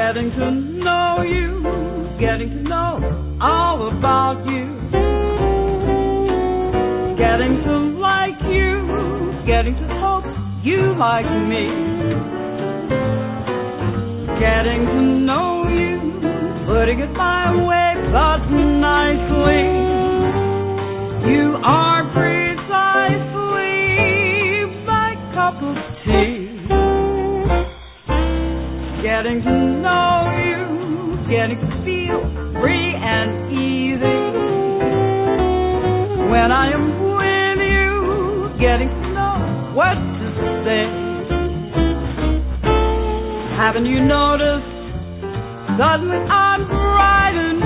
Getting to know you, getting to know all about you, getting to like you, getting to hope you like me, getting to know you, putting it my way but nicely. You are precisely my cup of tea. Getting to know you, getting to feel free and easy. When I am with you, getting to know what to say. Haven't you noticed? Suddenly I'm bright and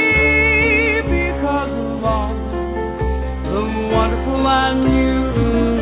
breezy because of all the wonderful and new.